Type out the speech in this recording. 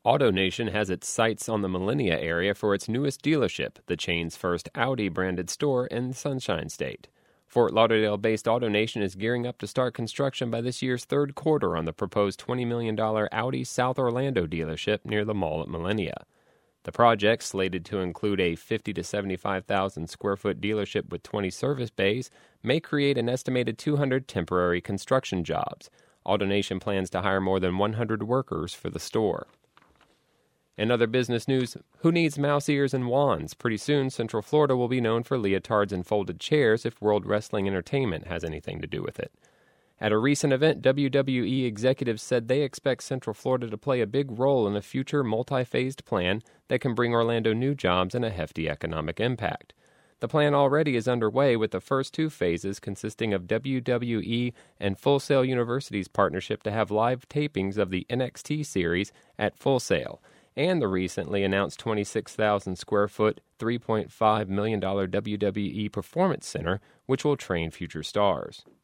AutoNation has its sights on the Millenia area for its newest dealership, the chain's first Audi-branded store in Sunshine State. Fort Lauderdale-based AutoNation is gearing up to start construction by this year's third quarter on the proposed $20 million Audi South Orlando dealership near the mall at Millenia. The project, slated to include a 50 to 75,000 square foot dealership with 20 service bays, may create an estimated 200 temporary construction jobs. AutoNation plans to hire more than 100 workers for the store. In other business news, who needs mouse ears and wands? Pretty soon, Central Florida will be known for leotards and folded chairs if World Wrestling Entertainment has anything to do with it. At a recent event, WWE executives said they expect Central Florida to play a big role in a future multi-phased plan that can bring Orlando new jobs and a hefty economic impact. The plan already is underway, with the first two phases consisting of WWE and Full Sail University's partnership to have live tapings of the NXT series at Full Sail, and the recently announced 26,000 square foot, $3.5 million WWE Performance Center, which will train future stars.